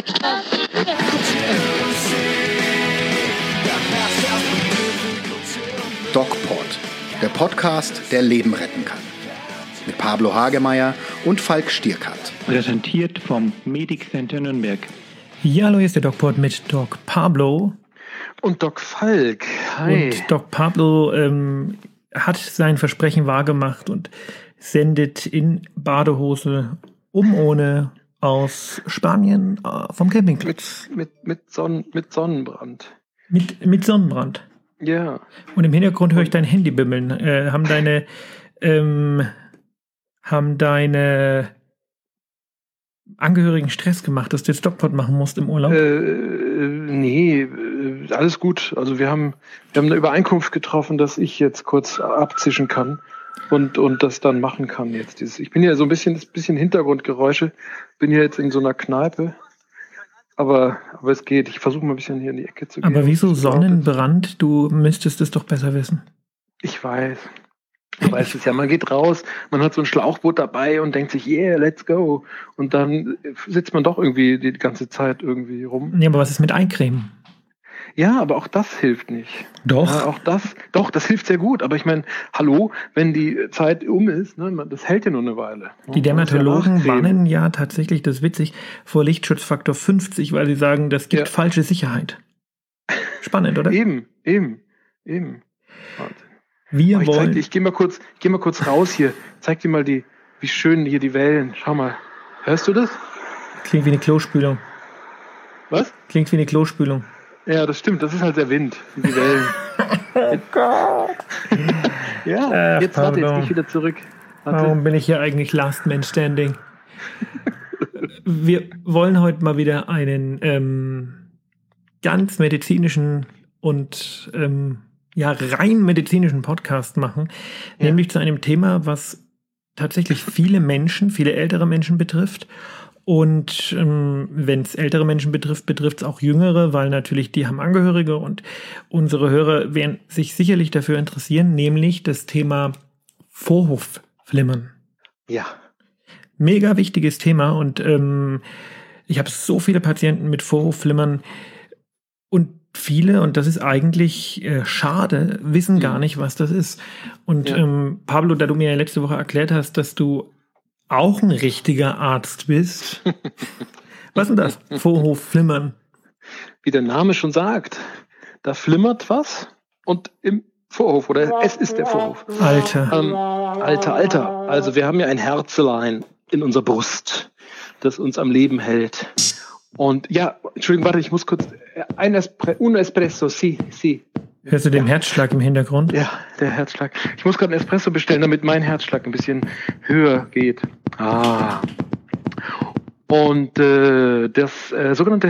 DocPod, der Podcast, der Leben retten kann. Mit Pablo Hagemeyer und Falk Stierkat. Präsentiert vom Medic Center Nürnberg. Ja, hallo, hier ist der DocPod mit Doc Pablo. Und Doc Falk. Hi. Und Doc Pablo hat sein Versprechen wahrgemacht und sendet in Badehose ohne aus Spanien vom Campingplatz. Mit Sonnenbrand. Mit Sonnenbrand. Ja. Und im Hintergrund höre ich dein Handy bimmeln. Haben deine Angehörigen Stress gemacht, dass du jetzt DocPod machen musst im Urlaub? Nee, alles gut. Also wir haben eine Übereinkunft getroffen, dass ich jetzt kurz abzischen kann und das dann machen kann jetzt. Ich bin ja so ein bisschen Hintergrundgeräusche. Bin hier jetzt in so einer Kneipe. Aber es geht. Ich versuche mal ein bisschen hier in die Ecke zu gehen. Aber wieso Sonnenbrand? Du müsstest es doch besser wissen. Ich weiß. Du weißt es ja, man geht raus, man hat so ein Schlauchboot dabei und denkt sich, yeah, let's go. Und dann sitzt man doch irgendwie die ganze Zeit irgendwie rum. Ja, aber was ist mit Eincremen? Ja, aber auch das hilft nicht. Doch. Ja, das hilft sehr gut. Aber ich meine, hallo, wenn die Zeit um ist, ne, das hält ja nur eine Weile. Die Dermatologen warnen ja tatsächlich, das ist witzig, vor Lichtschutzfaktor 50, weil sie sagen, das gibt falsche Sicherheit. Spannend, oder? Eben. Wahnsinn. Ich gehe mal kurz raus hier. Zeig dir mal wie schön hier die Wellen. Schau mal. Hörst du das? Klingt wie eine Klospülung. Was? Klingt wie eine Klospülung. Ja, das stimmt. Das ist halt der Wind. Die Wellen. Oh Gott. Ja, jetzt gehe ich wieder zurück. Warte. Warum bin ich hier eigentlich Last Man Standing? Wir wollen heute mal wieder einen ganz medizinischen und rein medizinischen Podcast machen, nämlich zu einem Thema, was tatsächlich viele ältere Menschen betrifft. Und wenn es ältere Menschen betrifft, betrifft es auch jüngere, weil natürlich die haben Angehörige und unsere Hörer werden sich sicherlich dafür interessieren, nämlich das Thema Vorhofflimmern. Ja. Mega wichtiges Thema und ich habe so viele Patienten mit Vorhofflimmern und viele, und das ist eigentlich schade, wissen gar nicht, was das ist. Und Pablo, da du mir ja letzte Woche erklärt hast, dass du auch ein richtiger Arzt bist. Was ist denn das? Vorhofflimmern. Wie der Name schon sagt, da flimmert was und im Vorhof, oder es ist der Vorhof. Alter. Also wir haben ja ein Herzlein in unserer Brust, das uns am Leben hält. Und ja, Entschuldigung, warte, ich muss kurz, un espresso, sì. Hörst du den Herzschlag im Hintergrund? Ja, der Herzschlag. Ich muss gerade einen Espresso bestellen, damit mein Herzschlag ein bisschen höher geht. Und das sogenannte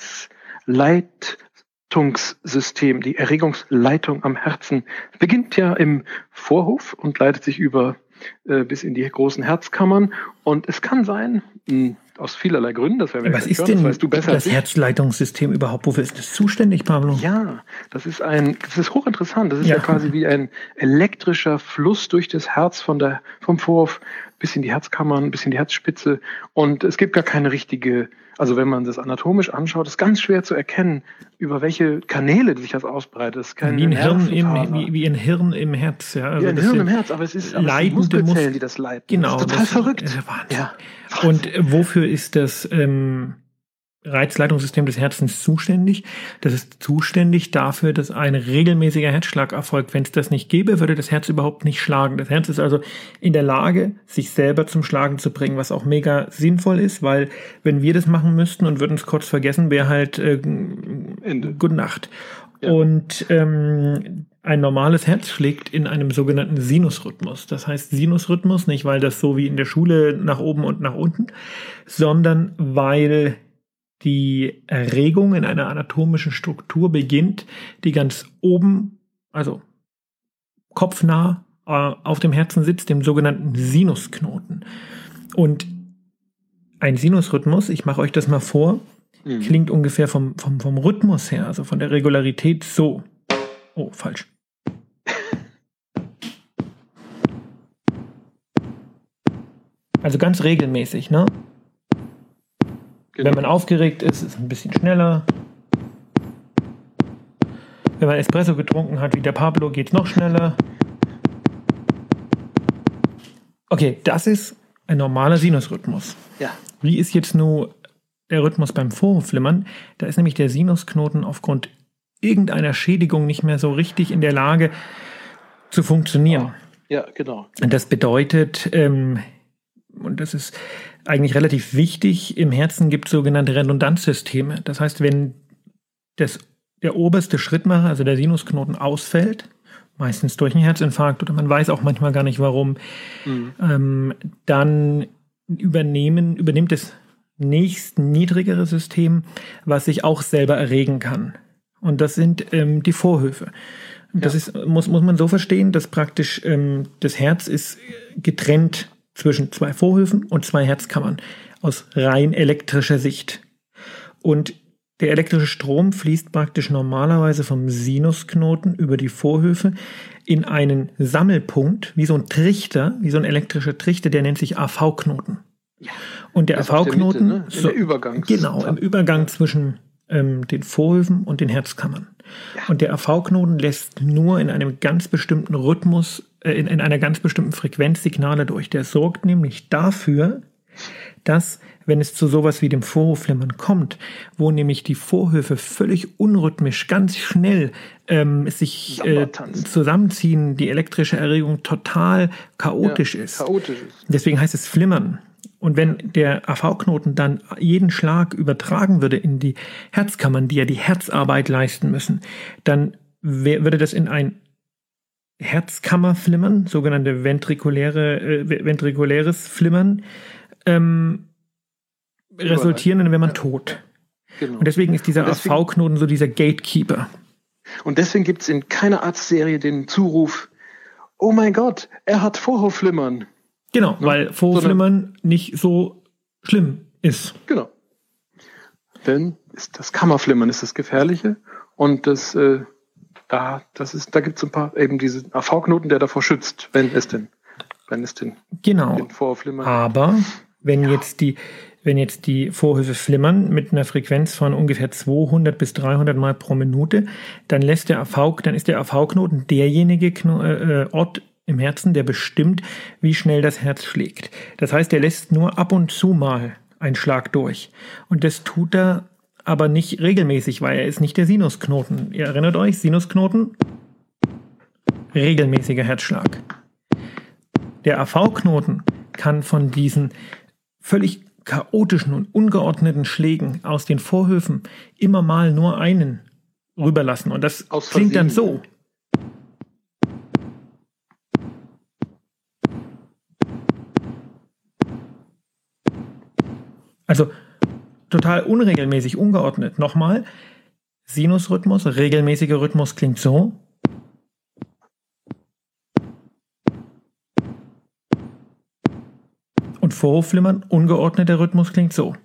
Herzleitungssystem, die Erregungsleitung am Herzen, beginnt ja im Vorhof und leitet sich über bis in die großen Herzkammern. Und es kann sein, aus vielerlei Gründen, das werden wir was ist hören, denn das weißt du besser das Herzleitungssystem überhaupt? Wofür ist das zuständig, Pablo? Ja, das ist hochinteressant. Das ist ja quasi wie ein elektrischer Fluss durch das Herz vom Vorhof bis in die Herzkammern, bis in die Herzspitze. Und es gibt gar keine richtige, also wenn man das anatomisch anschaut, ist ganz schwer zu erkennen, über welche Kanäle sich das ausbreitet. Das ist kein wie ein Hirn im Herz. Ja, also ein Hirn im Herz, aber es ist Muskelzellen, die das leiten. Genau. Das ist total verrückt. Ja. Und wofür ist das Reizleitungssystem des Herzens zuständig? Das ist zuständig dafür, dass ein regelmäßiger Herzschlag erfolgt. Wenn es das nicht gäbe, würde das Herz überhaupt nicht schlagen. Das Herz ist also in der Lage, sich selber zum Schlagen zu bringen, was auch mega sinnvoll ist, weil wenn wir das machen müssten und würden es kurz vergessen, wäre halt gute Nacht. Ja. Und ein normales Herz schlägt in einem sogenannten Sinusrhythmus. Das heißt Sinusrhythmus nicht, weil das so wie in der Schule nach oben und nach unten, sondern weil die Erregung in einer anatomischen Struktur beginnt, die ganz oben, also kopfnah auf dem Herzen sitzt, dem sogenannten Sinusknoten. Und ein Sinusrhythmus, ich mache euch das mal vor, klingt ungefähr vom Rhythmus her, also von der Regularität so. Oh, falsch. Also ganz regelmäßig, ne? Genau. Wenn man aufgeregt ist, ist es ein bisschen schneller. Wenn man Espresso getrunken hat, wie der Pablo, geht es noch schneller. Okay, das ist ein normaler Sinusrhythmus. Ja. Wie ist jetzt nur der Rhythmus beim Vorhofflimmern? Da ist nämlich der Sinusknoten aufgrund irgendeiner Schädigung nicht mehr so richtig in der Lage zu funktionieren. Ja, genau. Und das bedeutet, und das ist eigentlich relativ wichtig, im Herzen gibt es sogenannte Redundanzsysteme. Das heißt, wenn der oberste Schrittmacher, also der Sinusknoten, ausfällt, meistens durch einen Herzinfarkt oder man weiß auch manchmal gar nicht warum, dann übernimmt das nächst niedrigere System, was sich auch selber erregen kann. Und das sind die Vorhöfe. Das ist, muss man so verstehen, dass praktisch das Herz ist getrennt zwischen zwei Vorhöfen und zwei Herzkammern aus rein elektrischer Sicht. Und der elektrische Strom fließt praktisch normalerweise vom Sinusknoten über die Vorhöfe in einen Sammelpunkt, wie so ein Trichter, wie so ein elektrischer Trichter, der nennt sich AV-Knoten. Ja. Und der AV-Knoten, ne? Der Übergang. Genau, im Übergang zwischen den Vorhöfen und den Herzkammern. Ja. Und der AV-Knoten lässt nur in einem ganz bestimmten Rhythmus, in einer ganz bestimmten Frequenz Signale durch. Der sorgt nämlich dafür, dass, wenn es zu sowas wie dem Vorhofflimmern kommt, wo nämlich die Vorhöfe völlig unrhythmisch, ganz schnell sich zusammenziehen, die elektrische Erregung total chaotisch ist. Deswegen heißt es Flimmern. Und wenn der AV-Knoten dann jeden Schlag übertragen würde in die Herzkammern, die ja die Herzarbeit leisten müssen, dann würde das in ein Herzkammerflimmern, sogenannte ventrikuläres Flimmern, resultieren, dann wäre man tot. Genau. Und deswegen ist dieser AV-Knoten so dieser Gatekeeper. Und deswegen gibt es in keiner Arztserie den Zuruf, oh mein Gott, er hat Vorhofflimmern. Genau, weil Vorhofflimmern nicht so schlimm ist. Genau. Denn das Kammerflimmern ist das Gefährliche und da gibt es ein paar, eben diese AV-Knoten, der davor schützt, wenn es den Vorhofflimmern. Aber wenn jetzt die Vorhöfe flimmern mit einer Frequenz von ungefähr 200 bis 300 Mal pro Minute, dann ist der AV-Knoten derjenige Ort im Herzen, der bestimmt, wie schnell das Herz schlägt. Das heißt, er lässt nur ab und zu mal einen Schlag durch. Und das tut er aber nicht regelmäßig, weil er ist nicht der Sinusknoten. Ihr erinnert euch, Sinusknoten, regelmäßiger Herzschlag. Der AV-Knoten kann von diesen völlig chaotischen und ungeordneten Schlägen aus den Vorhöfen immer mal nur einen rüberlassen. Und das klingt dann so. Also total unregelmäßig, ungeordnet. Nochmal, Sinusrhythmus, regelmäßiger Rhythmus klingt so. Und Vorhofflimmern, ungeordneter Rhythmus klingt so.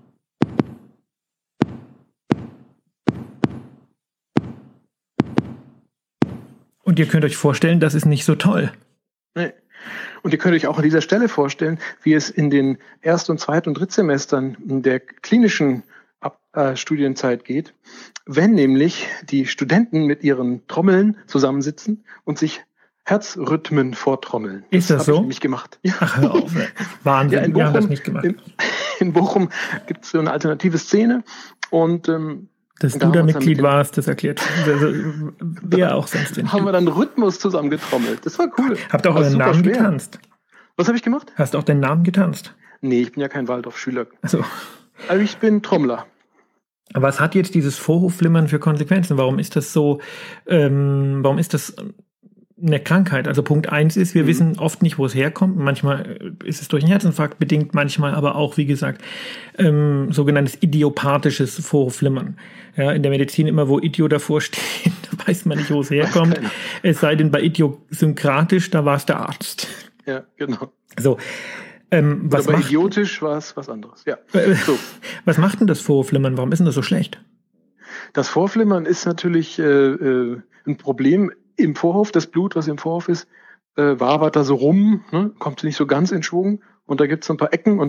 Und ihr könnt euch vorstellen, das ist nicht so toll. Nee. Und ihr könnt euch auch an dieser Stelle vorstellen, wie es in den Erst- und Zweit- und Drittsemestern der klinischen Studienzeit geht, wenn nämlich die Studenten mit ihren Trommeln zusammensitzen und sich Herzrhythmen vortrommeln. Ist das so? Habe ich nämlich gemacht. Ja. Ach, hör auf. Wahnsinn, ja, wir haben das nicht gemacht. In Bochum gibt es so eine alternative Szene und dass du da Mitglied warst, das erklärt wer auch sonst denn. Haben wir dann Rhythmus zusammen getrommelt. Das war cool. Habt ihr auch euren Namen getanzt? Was habe ich gemacht? Hast du auch deinen Namen getanzt? Nee, ich bin ja kein Waldorf-Schüler. Also. Also ich bin Trommler. Was hat jetzt dieses Vorhofflimmern für Konsequenzen? Warum ist das so, warum ist das eine Krankheit? Also Punkt 1 ist, wir wissen oft nicht, wo es herkommt. Manchmal ist es durch einen Herzinfarkt bedingt, manchmal aber auch, wie gesagt, sogenanntes idiopathisches Vorhofflimmern. Ja, in der Medizin immer, wo Idio davor steht, weiß man nicht, wo es herkommt. Es sei denn, bei idiosynkratisch, da war es der Arzt. Ja, genau. So. Was aber idiotisch war es was anderes. Ja. So. Was macht denn das Vorhofflimmern? Warum ist denn das so schlecht? Das Vorhofflimmern ist natürlich ein Problem im Vorhof. Das Blut, was im Vorhof ist, wabert da so rum, ne? Kommt nicht so ganz in Schwung. Und da gibt es so ein paar Ecken und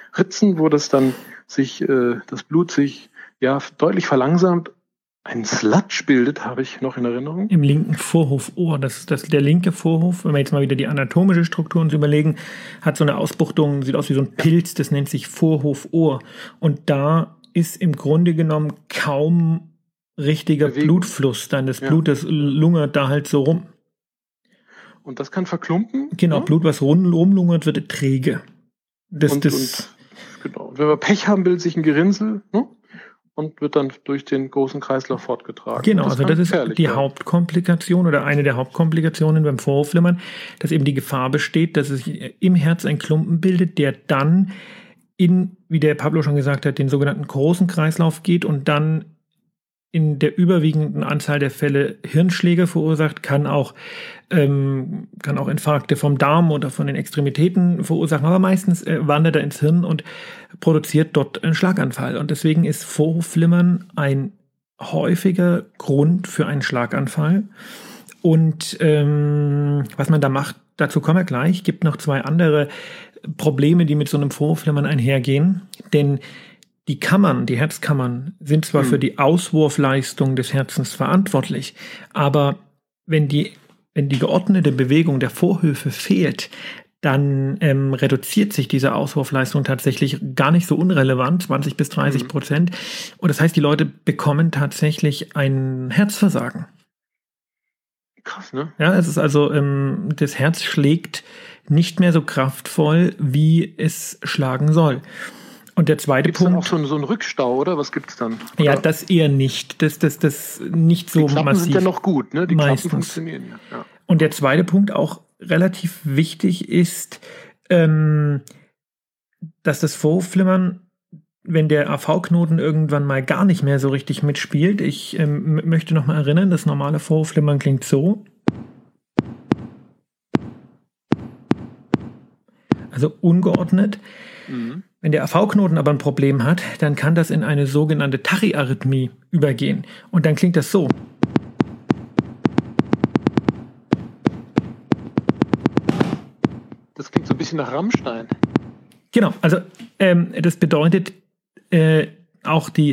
Ritzen, wo das dann das Blut sich deutlich verlangsamt, ein Sludge bildet, habe ich noch in Erinnerung. Im linken Vorhofohr. Der linke Vorhof, wenn wir jetzt mal wieder die anatomische Struktur uns überlegen, hat so eine Ausbuchtung, sieht aus wie so ein Pilz, das nennt sich Vorhofohr. Und da ist im Grunde genommen kaum richtiger Blutfluss. Dann das Blut, das lungert da halt so rum. Und das kann verklumpen? Genau, Blut, was rumlungert, wird träge. Genau. Und wenn wir Pech haben, bildet sich ein Gerinnsel, ne? Und wird dann durch den großen Kreislauf fortgetragen. Genau, das ist die Hauptkomplikation oder eine der Hauptkomplikationen beim Vorhofflimmern, dass eben die Gefahr besteht, dass es sich im Herz ein Klumpen bildet, der dann wie der Pablo schon gesagt hat, den sogenannten großen Kreislauf geht und dann in der überwiegenden Anzahl der Fälle Hirnschläge verursacht, kann auch Infarkte vom Darm oder von den Extremitäten verursachen, aber meistens wandert er ins Hirn und produziert dort einen Schlaganfall. Und deswegen ist Vorhofflimmern ein häufiger Grund für einen Schlaganfall. Und was man da macht, dazu kommen wir gleich. Gibt noch 2 andere Probleme, die mit so einem Vorhofflimmern einhergehen. Denn die Herzkammern sind zwar für die Auswurfleistung des Herzens verantwortlich, aber wenn die geordnete Bewegung der Vorhöfe fehlt, dann reduziert sich diese Auswurfleistung tatsächlich gar nicht so unrelevant, 20-30%. Und das heißt, die Leute bekommen tatsächlich ein Herzversagen. Krass, ne? Ja, es ist also, das Herz schlägt nicht mehr so kraftvoll, wie es schlagen soll. Und der zweite Punkt. Gibt es dann auch so einen Rückstau, oder? Was gibt es dann? Oder? Ja, das eher nicht. Das nicht so massiv. Die Klappen sind ja noch gut, ne? Die meistens. Klappen funktionieren ja. Und der zweite Punkt, auch relativ wichtig, ist, dass das Vorhofflimmern, wenn der AV-Knoten irgendwann mal gar nicht mehr so richtig mitspielt, ich möchte noch mal erinnern, das normale Vorhofflimmern klingt so. Also ungeordnet. Wenn der AV-Knoten aber ein Problem hat, dann kann das in eine sogenannte Tachyarrhythmie übergehen. Und dann klingt das so. Das klingt so ein bisschen nach Rammstein. Genau, also das bedeutet auch die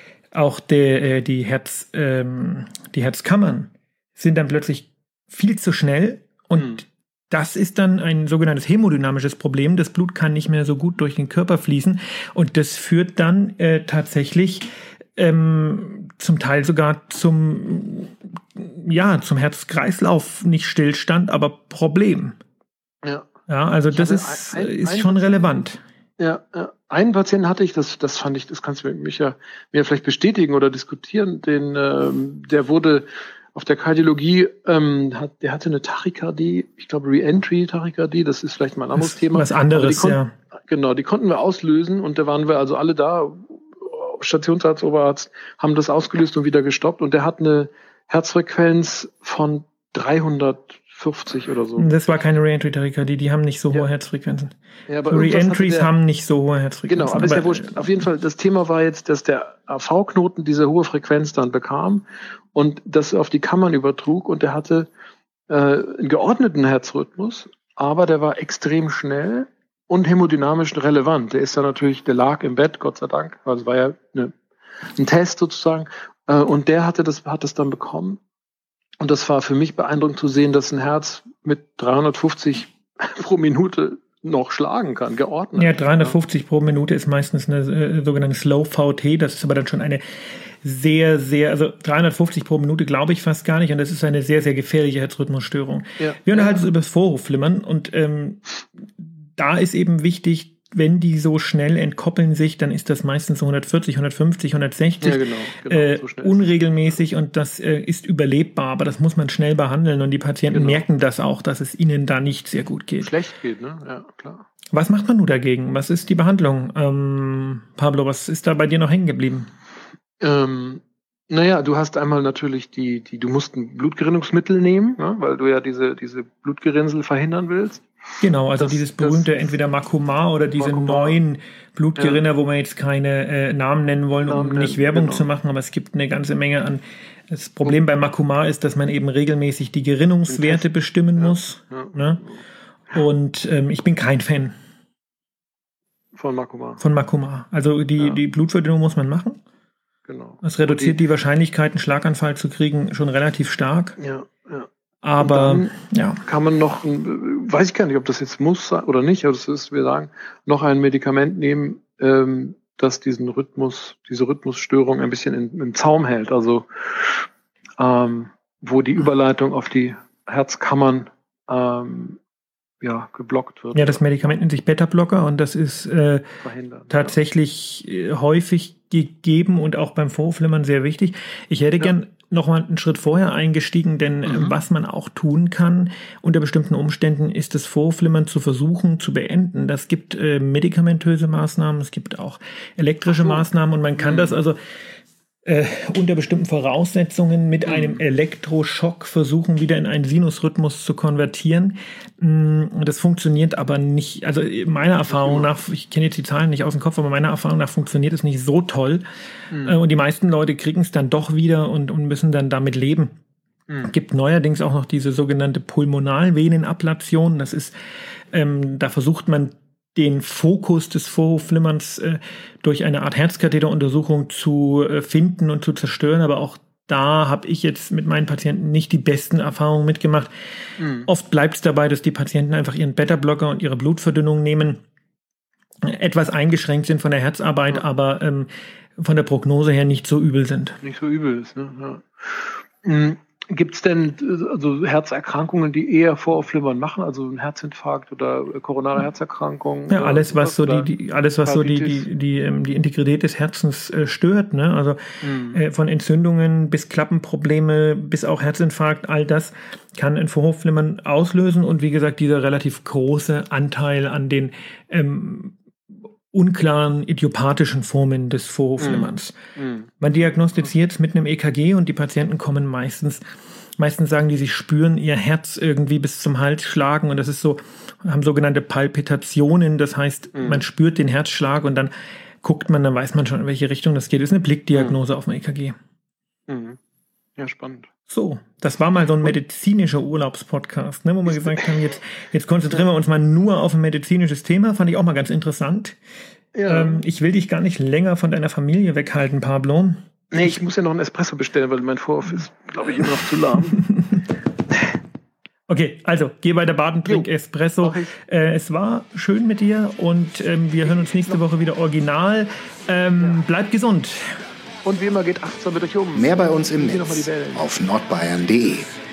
Herzkammern sind dann plötzlich viel zu schnell und das ist dann ein sogenanntes hämodynamisches Problem. Das Blut kann nicht mehr so gut durch den Körper fließen und das führt dann tatsächlich zum Teil sogar zum Herz-Kreislauf, nicht Stillstand, aber Problem. Ja, also das ist schon relevant. Ja, einen Patienten hatte ich, das fand ich, das kannst du mir vielleicht bestätigen oder diskutieren, der wurde auf der Kardiologie, der hatte eine Tachykardie, ich glaube Re-Entry-Tachykardie, das ist vielleicht mal ein anderes Thema. Was anderes, Genau, die konnten wir auslösen und da waren wir also alle da, Stationsarzt, Oberarzt, haben das ausgelöst und wieder gestoppt und der hat eine Herzfrequenz von 350 oder so. Das war keine Re-Entry-Tachykardie, die haben nicht so hohe Herzfrequenzen. Ja, aber Re-Entries haben nicht so hohe Herzfrequenzen. Genau, aber ist ja wurscht. Auf jeden Fall, das Thema war jetzt, dass der AV-Knoten diese hohe Frequenz dann bekam und das auf die Kammern übertrug und der hatte einen geordneten Herzrhythmus, aber der war extrem schnell und hämodynamisch relevant. Der lag im Bett, Gott sei Dank, also war ja ein Test sozusagen, und der hat das dann bekommen. Und das war für mich beeindruckend zu sehen, dass ein Herz mit 350 pro Minute noch schlagen kann, geordnet. Ja, 350 pro Minute ist meistens eine sogenannte Slow VT, das ist aber dann schon eine sehr, sehr, also 350 pro Minute glaube ich fast gar nicht und das ist eine sehr, sehr gefährliche Herzrhythmusstörung. Ja. Wir unterhalten uns über das Vorhofflimmern und da ist eben wichtig, wenn die so schnell entkoppeln sich, dann ist das meistens so 140, 150, 160 so unregelmäßig und das ist überlebbar, aber das muss man schnell behandeln und die Patienten merken das auch, dass es ihnen da nicht sehr gut geht. Schlecht geht, ne? Ja, klar. Was macht man nun dagegen? Was ist die Behandlung? Pablo, was ist da bei dir noch hängen geblieben? Naja, du hast einmal natürlich du musst ein Blutgerinnungsmittel nehmen, ne? Weil du ja diese Blutgerinnsel verhindern willst. Genau, also dieses berühmte entweder Makoma oder diese neuen Blutgerinner, wo wir jetzt keine Namen nennen wollen, um nicht Werbung zu machen, aber es gibt eine ganze Menge an. Das Problem bei Makoma ist, dass man eben regelmäßig die Gerinnungswerte bestimmen muss. Ne? Und ich bin kein Fan. Von Makoma. Von Makoma. Also die Blutverdünnung muss man machen. Genau. Das reduziert die Wahrscheinlichkeit, einen Schlaganfall zu kriegen, schon relativ stark. Ja. Aber kann man noch, weiß ich gar nicht, ob das jetzt muss oder nicht, aber das ist, wir sagen, noch ein Medikament nehmen, das diese Rhythmusstörung ein bisschen im Zaum hält. Also wo die Überleitung auf die Herzkammern geblockt wird. Ja, das Medikament nennt sich Beta-Blocker und das ist tatsächlich häufig gegeben und auch beim Vorhofflimmern sehr wichtig. Ich hätte gern noch mal einen Schritt vorher eingestiegen, denn was man auch tun kann unter bestimmten Umständen, ist das Vorhofflimmern zu versuchen zu beenden. Das gibt medikamentöse Maßnahmen, es gibt auch elektrische Maßnahmen und man kann das also unter bestimmten Voraussetzungen mit einem Elektroschock versuchen, wieder in einen Sinusrhythmus zu konvertieren. Das funktioniert aber nicht, also meiner Erfahrung nach, ich kenne jetzt die Zahlen nicht aus dem Kopf, aber meiner Erfahrung nach funktioniert es nicht so toll. Und die meisten Leute kriegen es dann doch wieder und müssen dann damit leben. Es gibt neuerdings auch noch diese sogenannte Pulmonalvenenablation. Das ist, da versucht man den Fokus des Vorhofflimmerns durch eine Art Herzkatheteruntersuchung zu finden und zu zerstören. Aber auch da habe ich jetzt mit meinen Patienten nicht die besten Erfahrungen mitgemacht. Oft bleibt es dabei, dass die Patienten einfach ihren Beta-Blocker und ihre Blutverdünnung nehmen, etwas eingeschränkt sind von der Herzarbeit, aber von der Prognose her nicht so übel sind. Nicht so übel ist, ne? Ja. Gibt es denn also Herzerkrankungen, die eher Vorhofflimmern machen, also ein Herzinfarkt oder koronare Herzerkrankungen? Ja, alles was so die Integrität des Herzens stört, ne? Also von Entzündungen bis Klappenprobleme bis auch Herzinfarkt, all das kann ein Vorhofflimmern auslösen und wie gesagt dieser relativ große Anteil an den unklaren idiopathischen Formen des Vorhofflimmerns. Man diagnostiziert es mit einem EKG und die Patienten kommen meistens sagen die, sie spüren ihr Herz irgendwie bis zum Hals schlagen und das ist so, haben sogenannte Palpitationen, das heißt, man spürt den Herzschlag und dann guckt man, dann weiß man schon, in welche Richtung das geht. Das ist eine Blickdiagnose auf dem EKG. Ja, spannend. So, das war mal so ein medizinischer Urlaubspodcast, ne, wo wir gesagt haben, jetzt konzentrieren wir uns mal nur auf ein medizinisches Thema. Fand ich auch mal ganz interessant. Ja. Ich will dich gar nicht länger von deiner Familie weghalten, Pablo. Nee, ich muss ja noch einen Espresso bestellen, weil mein Vorhof ist, glaube ich, immer noch zu lahm. Okay, also geh weiter baden, trink Espresso. Es war schön mit dir und wir hören uns nächste Woche wieder original. Bleib gesund. Und wie immer geht achtsam mit euch um. Mehr bei uns im Netz auf nordbayern.de.